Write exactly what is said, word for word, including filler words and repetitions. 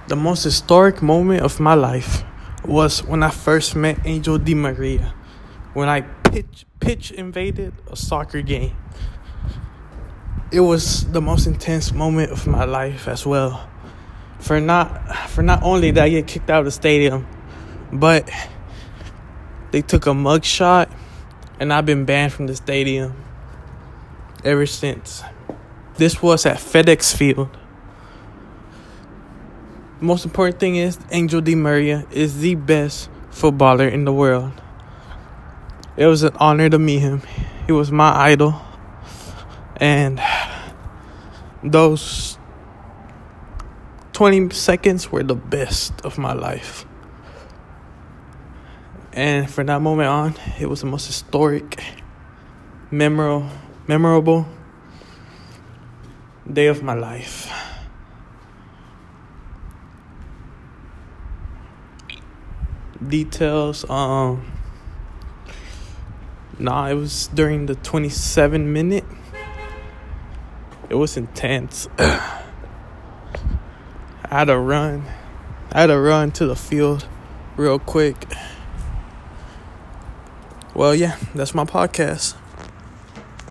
The most historic moment of my life was when I first met Angel Di Maria, when I pitch pitch invaded a soccer game. It was the most intense moment of my life as well. For not for not only did I get kicked out of the stadium, but they took a mug shot, and I've been banned from the stadium ever since. This was at FedEx Field. The most important thing is Angel Di Maria is the best footballer in the world. It was an honor to meet him. He was my idol. And those twenty seconds were the best of my life. And from that moment on, it was the most historic, memorable, memorable day of my life. Details, um, nah, it was during the twenty-seven minute. It was intense. I had to run. I had to run to the field real quick. Well, yeah, that's my podcast.